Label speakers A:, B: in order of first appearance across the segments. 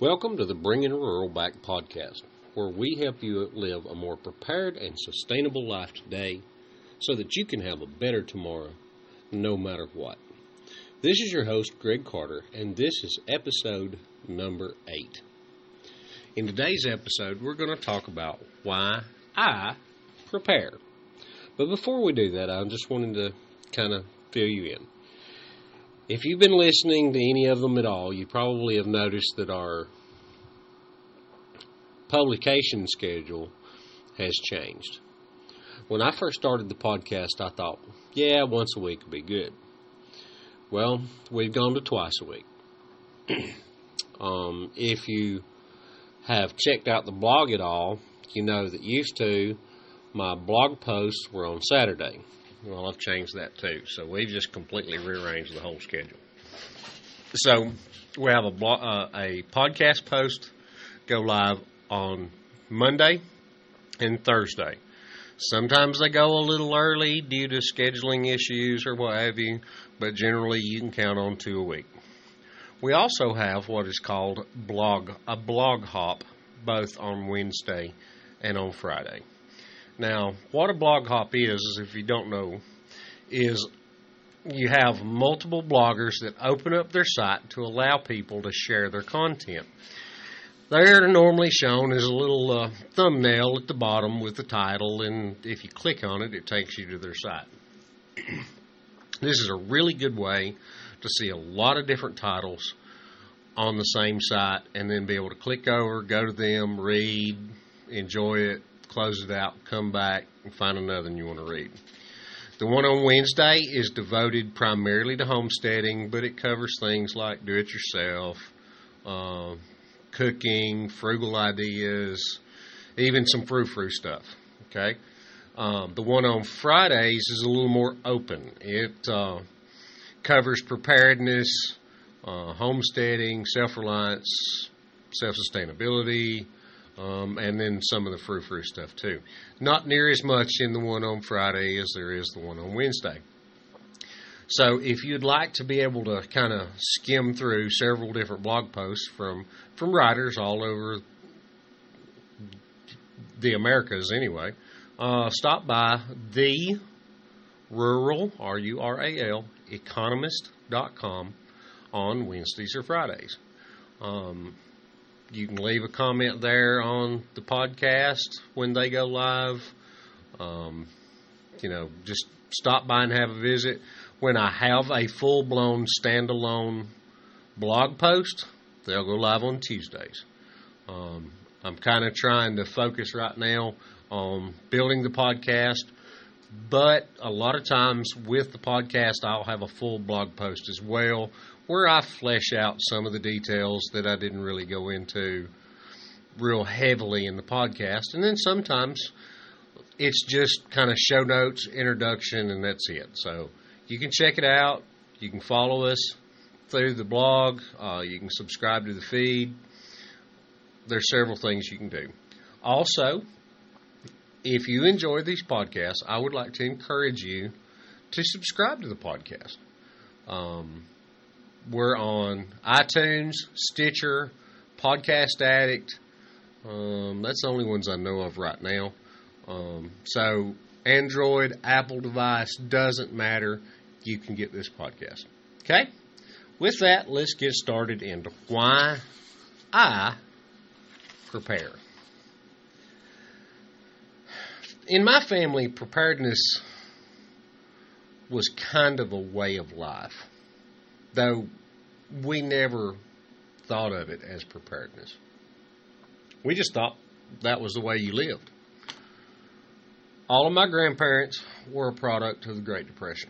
A: Welcome to the Bringing Rural Back podcast, where we help you live a more prepared and sustainable life today so that you can have a better tomorrow, no matter what. This is your host, Greg Carter, and this is episode number 8. In today's episode, we're going to talk about why I prepare. But before we do that, I just wanted to kind of fill you in. If you've been listening to any of them at all, you probably have noticed that our publication schedule has changed. When I first started the podcast, I thought, once a week would be good. Well, we've gone to twice a week. If you have checked out the blog at all, you know that used to my blog posts were on Saturday. Well, I've changed that too. So we've just completely rearranged the whole schedule. So we have a podcast post go live on Monday and Thursday. Sometimes they go a little early due to scheduling issues or what have you, but generally you can count on 2 a week. We also have what is called a blog hop, both on Wednesday and on Friday. Now, what a blog hop is if you don't know, is you have multiple bloggers that open up their site to allow people to share their content. They're normally shown as a little thumbnail at the bottom with the title, and if you click on it, it takes you to their site. This is a really good way to see a lot of different titles on the same site and then be able to click over, go to them, read, enjoy it, close it out, come back, and find another one you want to read. The one on Wednesday is devoted primarily to homesteading, but it covers things like do-it-yourself, cooking, frugal ideas, even some frou-frou stuff. Okay, the one on Fridays is a little more open. It covers preparedness, homesteading, self-reliance, self-sustainability, and then some of the frou-frou stuff too. Not near as much in the one on Friday as there is the one on Wednesday. So if you'd like to be able to kind of skim through several different blog posts from writers all over the Americas anyway, stop by the rural, R-U-R-A-L, economist.com on Wednesdays or Fridays. You can leave a comment there on the podcast when they go live. Just stop by and have a visit. When I have a full-blown standalone blog post, they'll go live on Tuesdays. I'm kind of trying to focus right now on building the podcast, but a lot of times with the podcast, I'll have a full blog post as well, where I flesh out some of the details that I didn't really go into real heavily in the podcast. And then sometimes it's just kind of show notes, introduction, and that's it. So you can check it out. You can follow us through the blog. You can subscribe to the feed. There's several things you can do. Also, if you enjoy these podcasts, I would like to encourage you to subscribe to the podcast. We're on iTunes, Stitcher, Podcast Addict. That's the only ones I know of right now. So Android, Apple device, doesn't matter. You can get this podcast. Okay? With that, let's get started into why I prepare. In my family, preparedness was kind of a way of life, though we never thought of it as preparedness. We just thought that was the way you lived. All of my grandparents were a product of the Great Depression.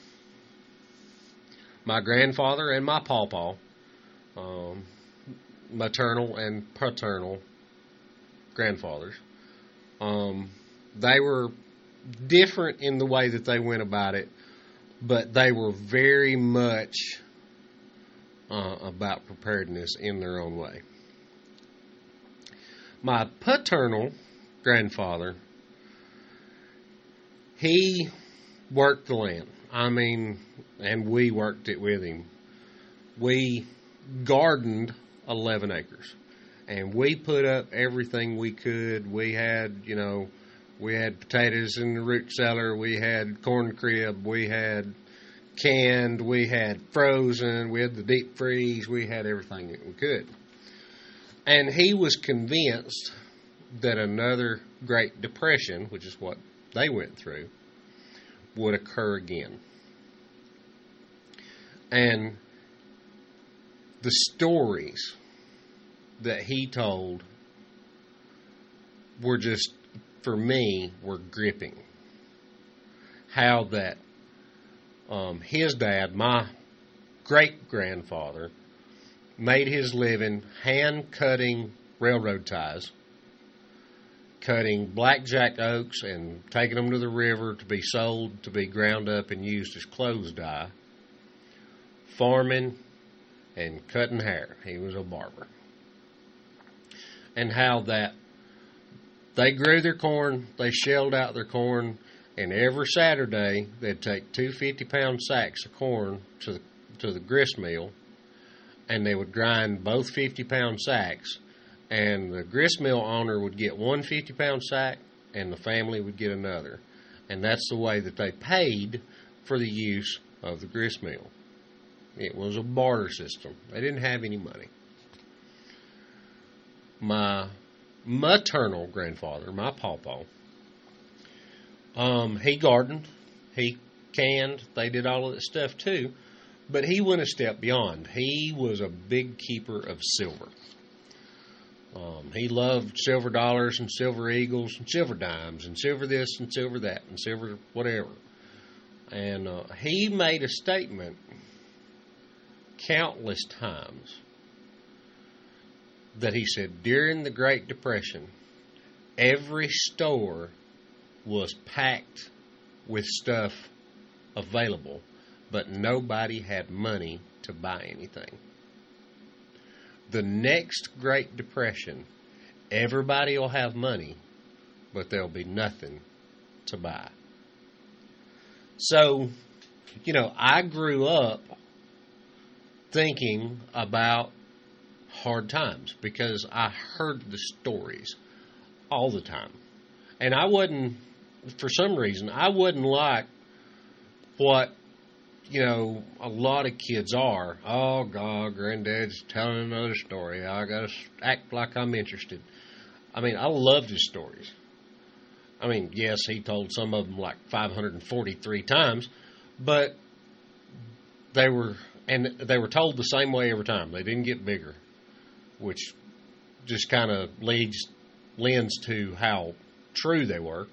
A: My grandfather and my pawpaw, maternal and paternal grandfathers, they were different in the way that they went about it, but they were very much about preparedness in their own way. My paternal grandfather, he worked the land. And we worked it with him. We gardened 11 acres. And we put up everything we could. We had, we had potatoes in the root cellar. We had corn crib. We had canned. We had frozen. We had the deep freeze. We had everything that we could. And he was convinced that another Great Depression, which is what they went through, would occur again. And the stories that he told were just, for me, were gripping. How that his dad, my great-grandfather, made his living hand-cutting railroad ties, cutting blackjack oaks and taking them to the river to be sold, to be ground up and used as clothes dye, farming and cutting hair. He was a barber. And how that they grew their corn, they shelled out their corn, and every Saturday they'd take 2 50-pound sacks of corn to the grist mill, and they would grind both 50-pound sacks, and the grist mill owner would get one 50-pound sack, and the family would get another. And that's the way that they paid for the use of the grist mill. It was a barter system. They didn't have any money. My maternal grandfather, my pawpaw, he gardened, he canned, they did all of that stuff too, but he went a step beyond. He was a big keeper of silver. He loved silver dollars and silver eagles and silver dimes and silver this and silver that and silver whatever. And he made a statement countless times that he said during the Great Depression, every store was packed with stuff available, but nobody had money to buy anything. The next Great Depression, everybody will have money, but there'll be nothing to buy. So, I grew up thinking about hard times because I heard the stories all the time. And for some reason, I wasn't like what, a lot of kids are. Oh, God, Granddad's telling another story. I got to act like I'm interested. I loved his stories. Yes, he told some of them like 543 times, but they were told the same way every time. They didn't get bigger, which just kind of lends to how true they were.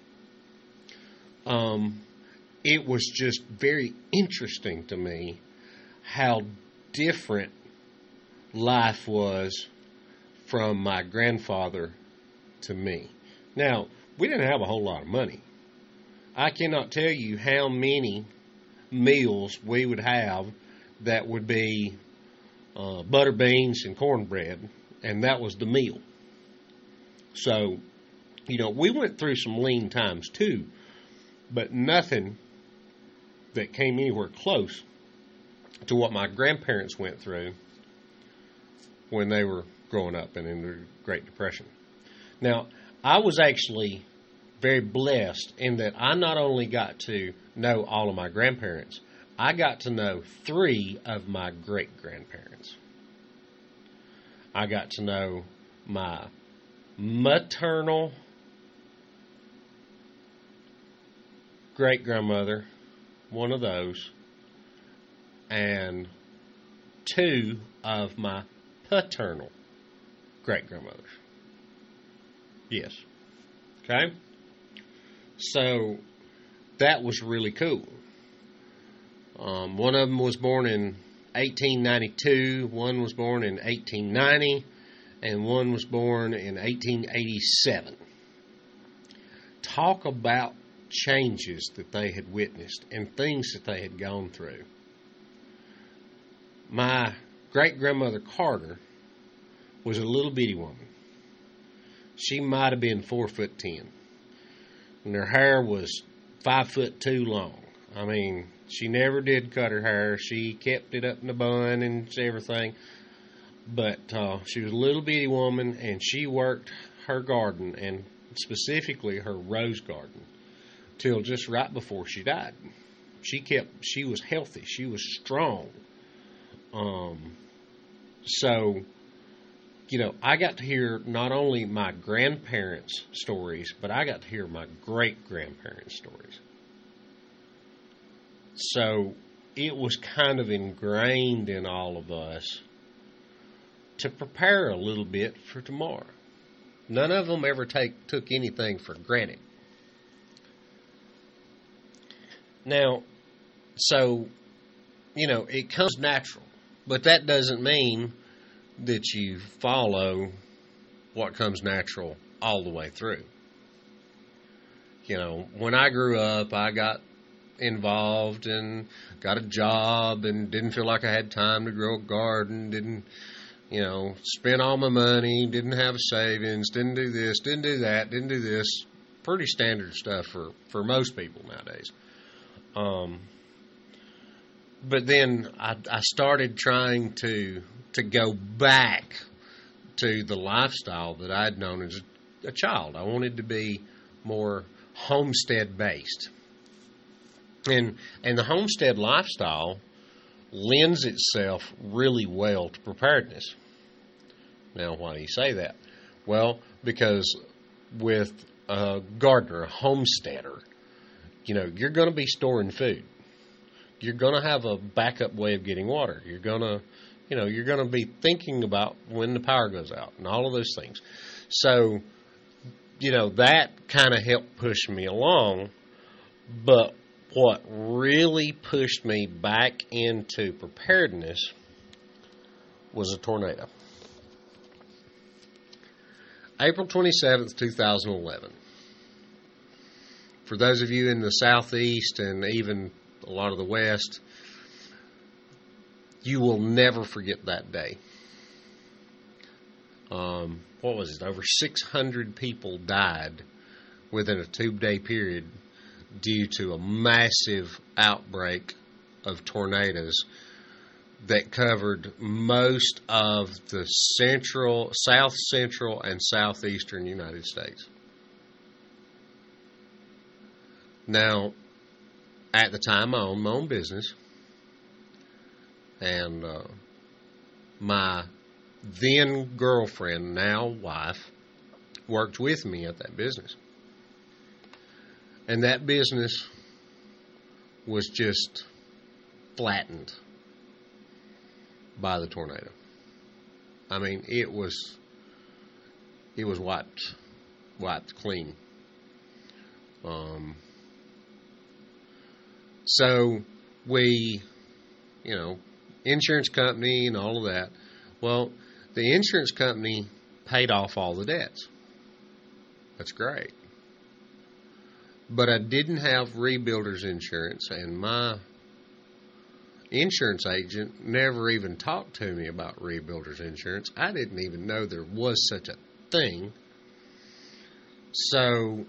A: It was just very interesting to me how different life was from my grandfather to me. Now, we didn't have a whole lot of money. I cannot tell you how many meals we would have that would be butter beans and cornbread, and that was the meal. So, we went through some lean times too, but nothing that came anywhere close to what my grandparents went through when they were growing up and in the Great Depression. Now, I was actually very blessed in that I not only got to know all of my grandparents, I got to know 3 of my great-grandparents. I got to know my maternal great-grandmother, one of those, and 2 of my paternal great-grandmothers. Yes. Okay? So, that was really cool. One of them was born in 1892, one was born in 1890, and one was born in 1887. Talk about changes that they had witnessed and things that they had gone through. My great-grandmother Carter was a little bitty woman. She might have been 4'10", and her hair was 5'2" long. She never did cut her hair. She kept it up in a bun and everything. But she was a little bitty woman, and she worked her garden, and specifically her rose garden, till just right before she died. She was healthy. She was strong. So, I got to hear not only my grandparents' stories, but I got to hear my great-grandparents' stories. So, it was kind of ingrained in all of us to prepare a little bit for tomorrow. None of them ever took anything for granted. Now, so, it comes natural, but that doesn't mean that you follow what comes natural all the way through. When I grew up, I got involved and got a job and didn't feel like I had time to grow a garden, didn't, spend all my money, didn't have savings, didn't do this, didn't do that, didn't do this. Pretty standard stuff for most people nowadays. But then I started trying to go back to the lifestyle that I'd known as a child. I wanted to be more homestead-based. And the homestead lifestyle lends itself really well to preparedness. Now, why do you say that? Well, because with a gardener, a homesteader, you're going to be storing food. You're going to have a backup way of getting water. You're going to be thinking about when the power goes out and all of those things. So, that kind of helped push me along. But what really pushed me back into preparedness was a tornado. April 27th, 2011. For those of you in the southeast and even a lot of the west, you will never forget that day. What was it? Over 600 people died within a 2-day period due to a massive outbreak of tornadoes that covered most of the south central and southeastern United States. Now, at the time, I owned my own business, and my then girlfriend, now wife, worked with me at that business. And that business was just flattened by the tornado. I mean, it was wiped clean. So we, insurance company and all of that. Well, the insurance company paid off all the debts. That's great. But I didn't have rebuilder's insurance, and my insurance agent never even talked to me about rebuilder's insurance. I didn't even know there was such a thing. So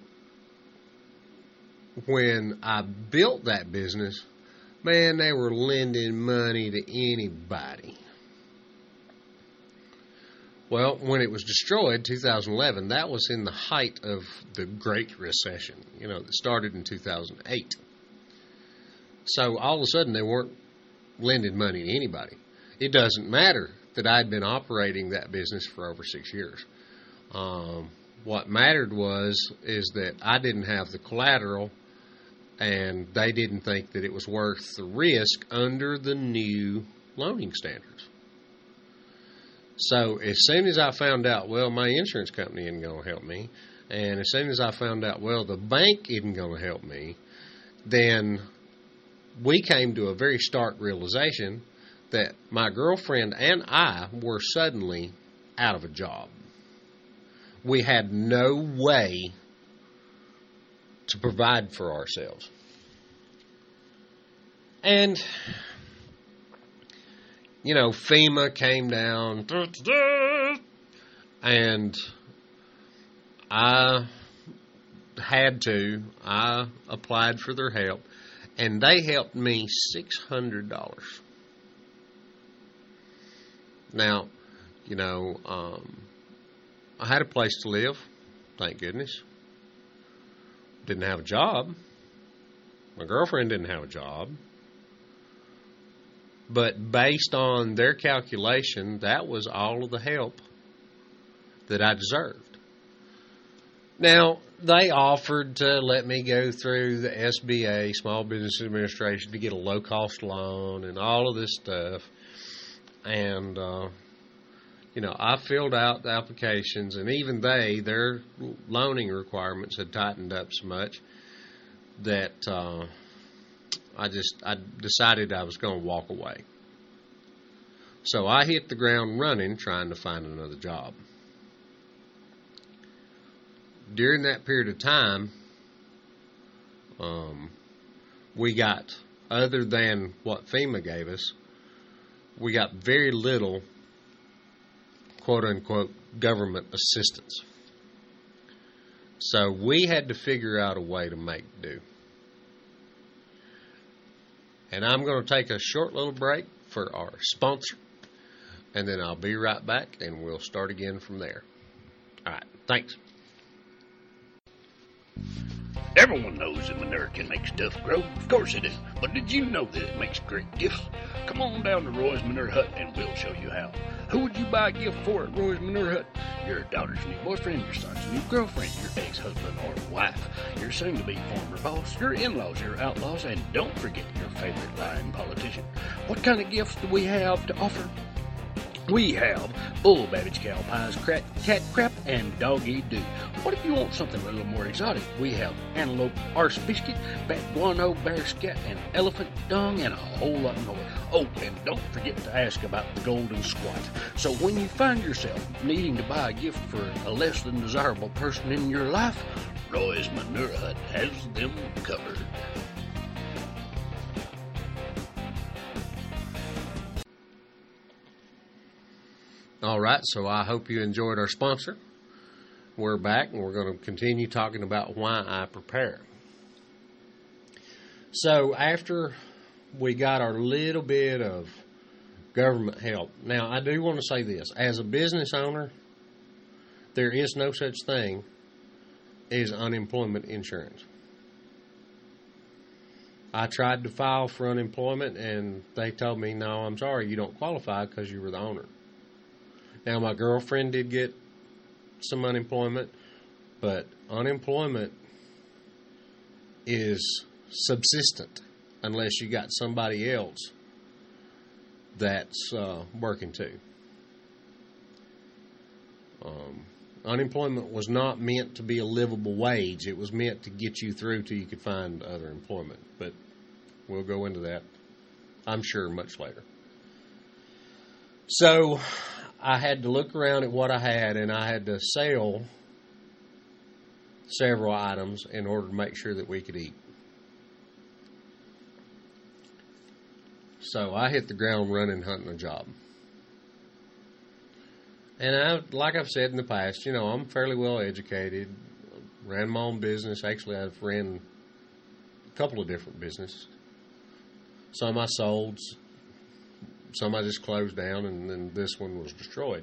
A: when I built that business, man, they were lending money to anybody. Well, when it was destroyed, 2011, that was in the height of the Great Recession, that started in 2008. So all of a sudden, they weren't lending money to anybody. It doesn't matter that I'd been operating that business for over 6 years. What mattered is that I didn't have the collateral, and they didn't think that it was worth the risk under the new loaning standards. So as soon as I found out, my insurance company isn't going to help me, and as soon as I found out, the bank isn't going to help me, then we came to a very stark realization that my girlfriend and I were suddenly out of a job. We had no way to provide for ourselves. And FEMA came down, and I applied for their help, and they helped me $600. Now, You know, I had a place to live, thank goodness. Didn't have a job. My girlfriend didn't have a job. But based on their calculation, that was all of the help that I deserved. Now, they offered to let me go through the SBA, Small Business Administration, to get a low-cost loan and all of this stuff. And, you know, I filled out the applications, and even their loaning requirements had tightened up so much that I decided I was going to walk away. So I hit the ground running trying to find another job. During that period of time, we got, other than what FEMA gave us, we got very little quote-unquote government assistance. So we had to figure out a way to make do. And I'm going to take a short little break for our sponsor, and then I'll be right back, and we'll start again from there. All right, thanks.
B: Everyone knows that manure can make stuff grow. Of course it is. But did you know that it makes great gifts? Come on down to Roy's Manure Hut and we'll show you how. Who would you buy a gift for at Roy's Manure Hut? Your daughter's new boyfriend, your son's new girlfriend, your ex-husband or wife, your soon-to-be former boss, your in-laws, your outlaws, and don't forget your favorite lying politician. What kind of gifts do we have to offer? We have bull babbage, cow pies, cat crap, and doggy doo. What if you want something a little more exotic? We have antelope arse biscuit, bat guano, bear scat, and elephant dung, and a whole lot more. Oh, and don't forget to ask about the golden squat. So when you find yourself needing to buy a gift for a less than desirable person in your life, Roy's Manure Hut has them covered.
A: All right, so I hope you enjoyed our sponsor. We're back, and we're going to continue talking about why I prepare. So after we got our little bit of government help, now I do want to say this. As a business owner, there is no such thing as unemployment insurance. I tried to file for unemployment, and they told me, no, I'm sorry, you don't qualify because you were the owner. Now, my girlfriend did get some unemployment, but unemployment is subsistent unless you got somebody else that's working too. Unemployment was not meant to be a livable wage. It was meant to get you through till you could find other employment. But we'll go into that, I'm sure, much later. So I had to look around at what I had, and I had to sell several items in order to make sure that we could eat. So I hit the ground running, hunting a job. And like I've said in the past, you know, I'm fairly well educated, ran my own business. Actually, I've ran a couple of different businesses. Some I sold, some I just closed down, and then this one was destroyed.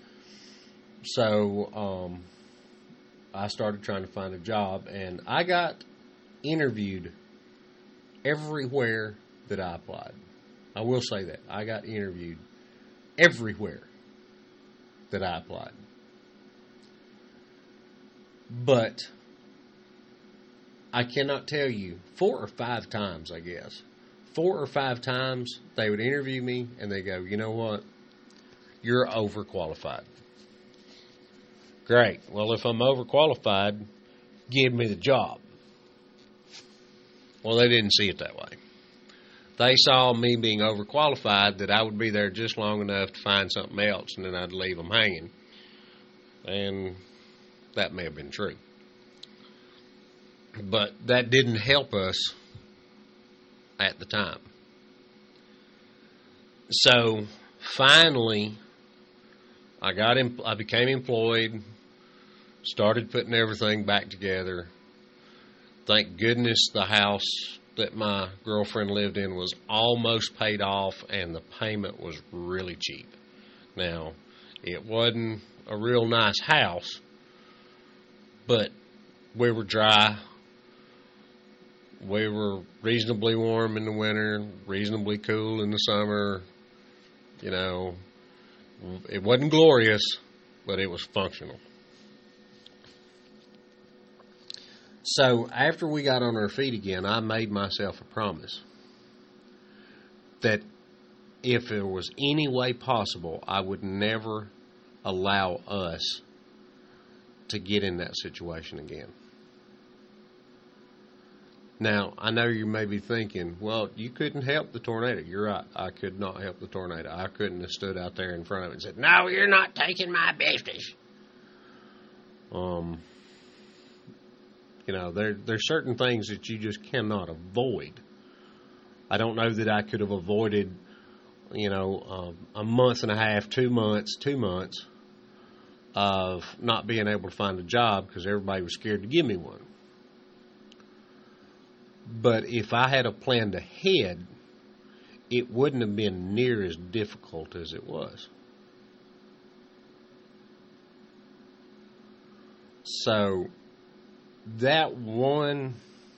A: So I started trying to find a job, and I got interviewed everywhere that I applied. I will say that. I got interviewed everywhere that I applied. But I cannot tell you, 4 or 5 times, I guess. 4 or 5 times they would interview me and they go, you know what? You're overqualified. Great. Well, if I'm overqualified, give me the job. Well, they didn't see it that way. They saw me being overqualified, that I would be there just long enough to find something else, and then I'd leave them hanging. And that may have been true. But that didn't help us at the time. So finally, I became employed, started putting everything back together. Thank goodness the house that my girlfriend lived in was almost paid off, and the payment was really cheap. Now, It wasn't a real nice house, but we were dry. We were reasonably warm in the winter, reasonably cool in the summer. You know, it wasn't glorious, but it was functional. So after we got on our feet again, I made myself a promise that if there was any way possible, I would never allow us to get in that situation again. Now, I know you may be thinking, well, you couldn't help the tornado. You're right. I could not help the tornado. I couldn't have stood out there in front of it and said, no, you're not taking my business. You know, there's certain things that you just cannot avoid. I don't know that I could have avoided, a month and a half, 2 months of not being able to find a job because everybody was scared to give me one. But if I had a planned ahead, it wouldn't have been near as difficult as it was. So that one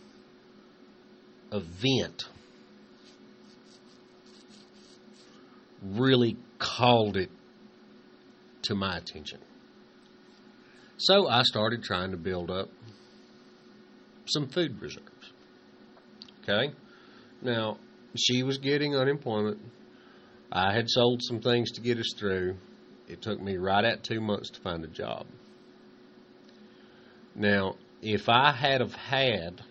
A: event really called it to my attention. So I started trying to build up some food reserves. Okay? Now, she was getting unemployment. I had sold some things to get us through. It took me right at 2 months to find a job. Now, if I had have had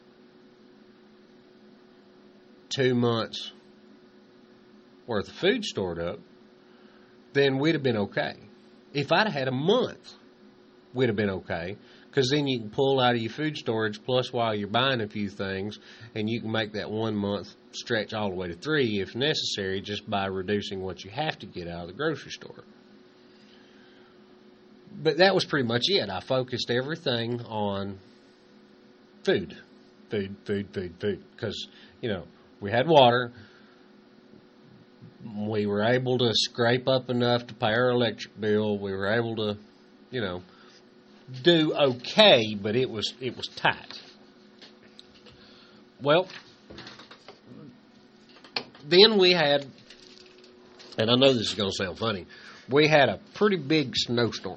A: 2 months worth of food stored up, then we'd have been okay. If I'd have had a month, we'd have been okay. Because then you can pull out of your food storage, plus while you're buying a few things, and you can make that 1 month stretch all the way to 3 if necessary, just by reducing what you have to get out of the grocery store. But that was pretty much it. I focused everything on food. Food. Because, we had water. We were able to scrape up enough to pay our electric bill. We were able to, do okay, but it was tight. Well, then we had, and I know this is going to sound funny, we had a pretty big snowstorm.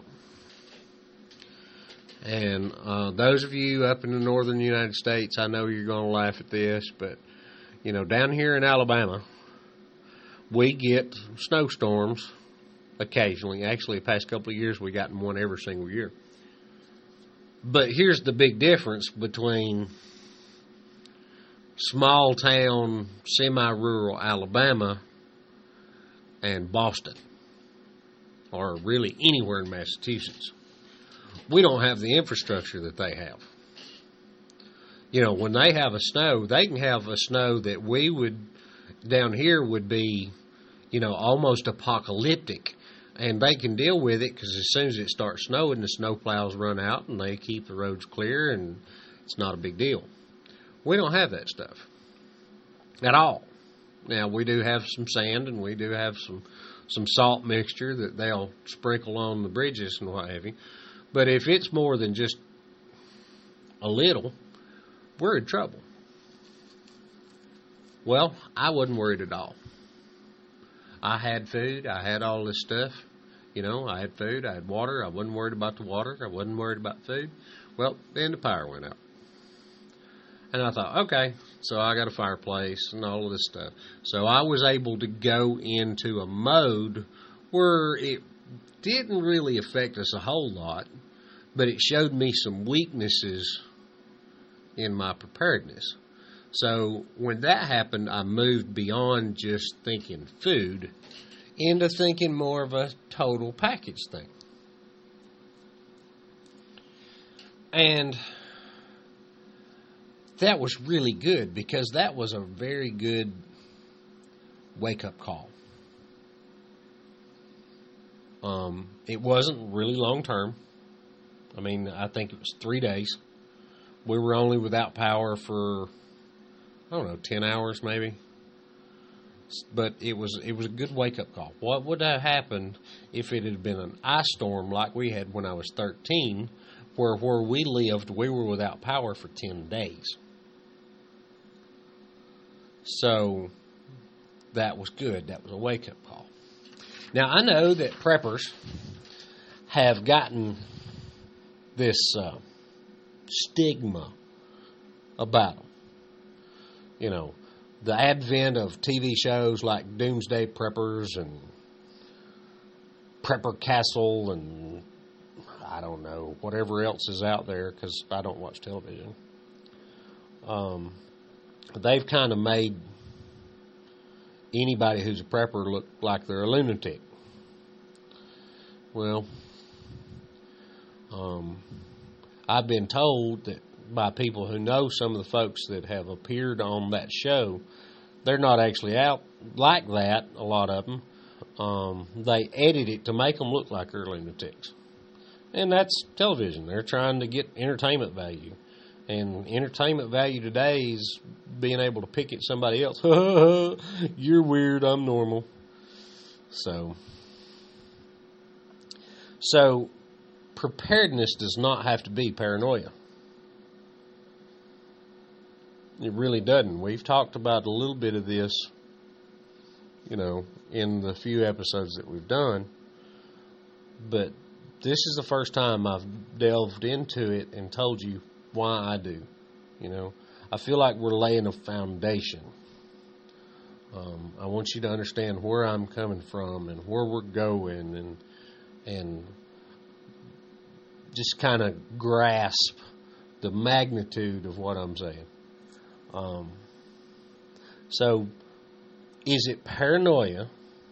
A: And those of you up in the northern United States, I know you're going to laugh at this, but, down here in Alabama, we get snowstorms occasionally. Actually, the past couple of years, we've gotten one every single year. But here's the big difference between small town, semi-rural Alabama and Boston, or really anywhere in Massachusetts. We don't have the infrastructure that they have. When they have a snow, they can have a snow that we would, down here would be, almost apocalyptic. And they can deal with it because as soon as it starts snowing, the snow plows run out and they keep the roads clear and it's not a big deal. We don't have that stuff at all. Now, we do have some sand and we do have some salt mixture that they'll sprinkle on the bridges and what have you. But if it's more than just a little, we're in trouble. Well, I wasn't worried at all. I had food. I had all this stuff. I had food. I had water. I wasn't worried about the water. I wasn't worried about food. Well, then the power went out. And I thought, okay, so I got a fireplace and all of this stuff. So I was able to go into a mode where it didn't really affect us a whole lot, but it showed me some weaknesses in my preparedness. So when that happened, I moved beyond just thinking food into thinking more of a total package thing. And that was really good because that was a very good wake-up call. It wasn't really long-term. I think it was 3 days. We were only without power for 10 hours maybe. But it was a good wake-up call. What would have happened if it had been an ice storm like we had when I was 13, where we lived, we were without power for 10 days? So that was good. That was a wake-up call. Now, I know that preppers have gotten this stigma about them. You know, the advent of TV shows like Doomsday Preppers and Prepper Castle and I don't know, whatever else is out there, because I don't watch television. They've kind of made anybody who's a prepper look like they're a lunatic. Well, I've been told that by people who know some of the folks that have appeared on that show, they're not actually out like that, a lot of them. They edit it to make them look like they're lunatics. And that's television. They're trying to get entertainment value. And entertainment value today is being able to pick at somebody else. You're weird, I'm normal. So preparedness does not have to be paranoia. It really doesn't. We've talked about a little bit of this, in the few episodes that we've done. But this is the first time I've delved into it and told you why I do. I feel like we're laying a foundation. I want you to understand where I'm coming from and where we're going and just kind of grasp the magnitude of what I'm saying. So, is it paranoia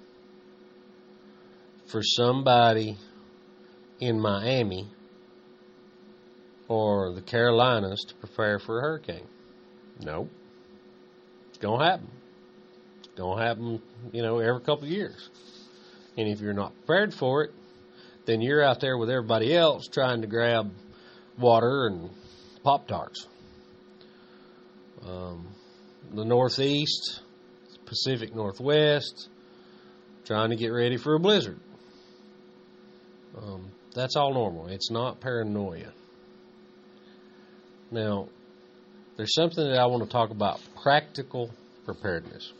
A: for somebody in Miami or the Carolinas to prepare for a hurricane? No. It's going to happen. It's going to happen, every couple of years. And if you're not prepared for it, then you're out there with everybody else trying to grab water and Pop-Tarts. The Northeast, Pacific Northwest, trying to get ready for a blizzard. That's all normal. It's not paranoia. Now, there's something that I want to talk about, practical preparedness.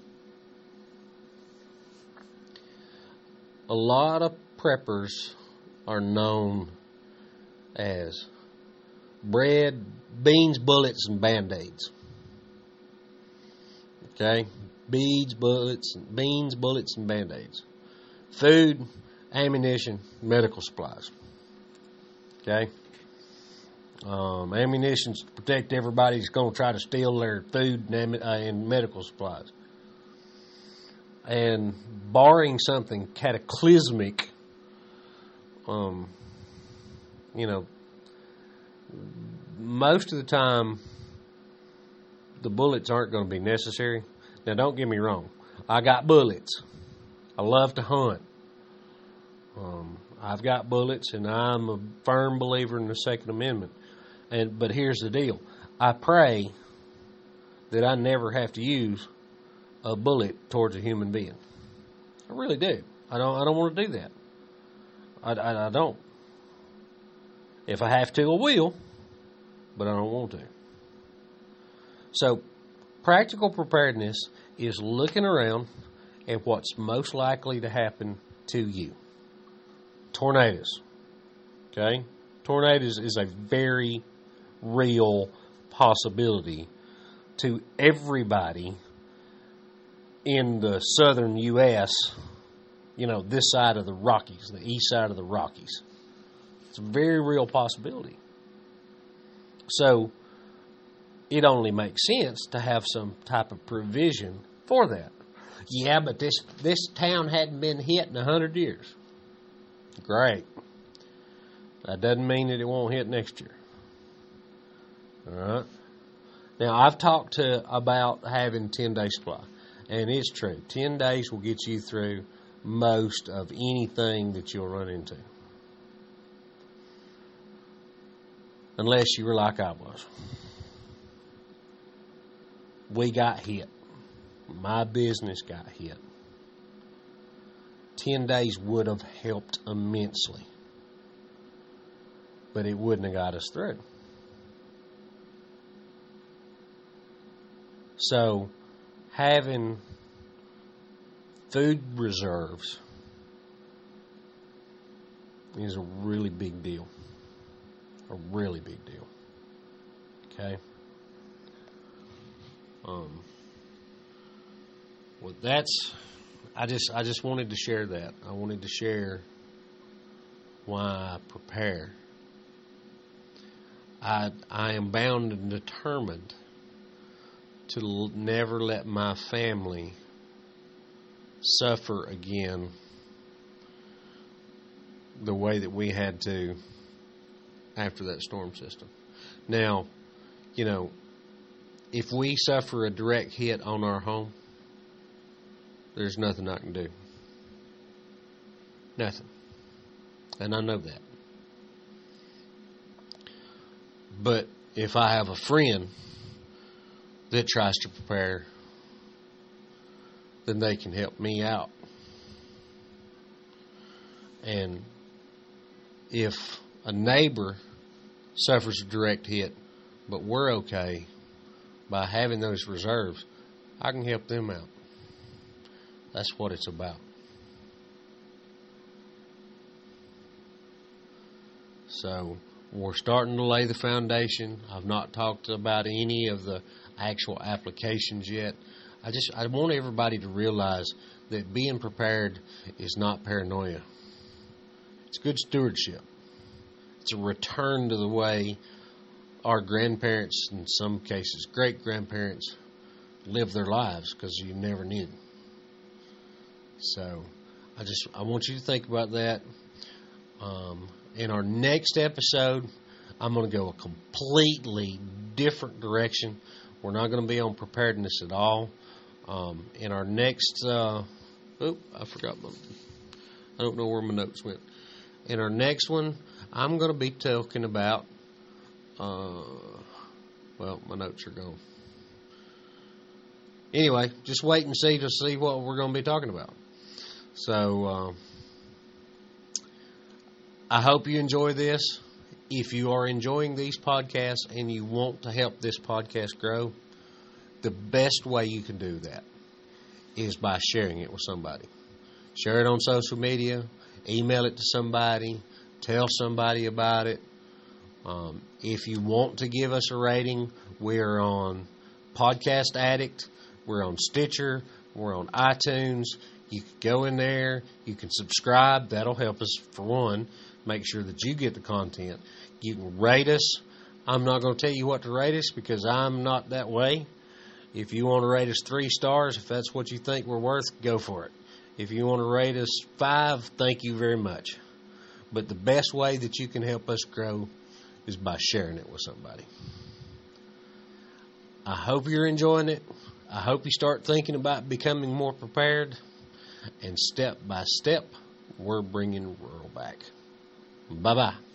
A: A lot of preppers are known as bread, beans, bullets, and Band-Aids. Okay? Beans, bullets, and Band-Aids. Food, ammunition, medical supplies. Okay? Ammunition to protect everybody who's going to try to steal their food and medical supplies. And barring something cataclysmic, most of the time, the bullets aren't going to be necessary. Now, don't get me wrong. I got bullets. I love to hunt. I've got bullets, and I'm a firm believer in the Second Amendment. But here's the deal. I pray that I never have to use a bullet towards a human being. I really do. I don't want to do that. I don't. If I have to, I will, but I don't want to. So, practical preparedness is looking around at what's most likely to happen to you. Tornadoes. Okay? Tornadoes is a very real possibility to everybody in the southern U.S., this side of the Rockies, the east side of the Rockies. It's a very real possibility. So, it only makes sense to have some type of provision for that. Yeah, but this town hadn't been hit in 100 years. Great. That doesn't mean that it won't hit next year. All right. Now, I've talked about having 10-day supply, and it's true. 10 days will get you through most of anything that you'll run into. Unless you were like I was. We got hit. my business got hit, 10 days would have helped immensely. But it wouldn't have got us through. So, having food reserves is a really big deal. A really big deal. Okay? Well, that's... I just wanted to share that. I wanted to share why I prepare. I am bound and determined to never let my family suffer again the way that we had to after that storm system. Now, you know, if we suffer a direct hit on our home, there's nothing I can do. Nothing. And I know that. But if I have a friend that tries to prepare, then they can help me out. And if a neighbor suffers a direct hit, but we're okay by having those reserves, I can help them out. That's what it's about. So we're starting to lay the foundation. I've not talked about any of the actual applications yet. I want everybody to realize that being prepared is not paranoia. It's good stewardship. It's a return to the way our grandparents, in some cases great-grandparents, lived their lives, because you never knew. So I want you to think about that. In our next episode, I'm going to go a completely different direction. We're not going to be on preparedness at all. In our next, I don't know where my notes went. In our next one, I'm going to be talking about, my notes are gone. Anyway, just wait and see to see what we're going to be talking about. So, I hope you enjoy this. If you are enjoying these podcasts and you want to help this podcast grow, the best way you can do that is by sharing it with somebody. Share it on social media, email it to somebody, tell somebody about it. If you want to give us a rating, we're on Podcast Addict, we're on Stitcher, we're on iTunes. You can go in there, you can subscribe. That'll help us, for one, make sure that you get the content. You can rate us. I'm not going to tell you what to rate us because I'm not that way. If you want to rate us 3 stars, if that's what you think we're worth, go for it. If you want to rate us 5, thank you very much. But the best way that you can help us grow is by sharing it with somebody. I hope you're enjoying it. I hope you start thinking about becoming more prepared. And step by step, we're bringing rural back. Bye-bye.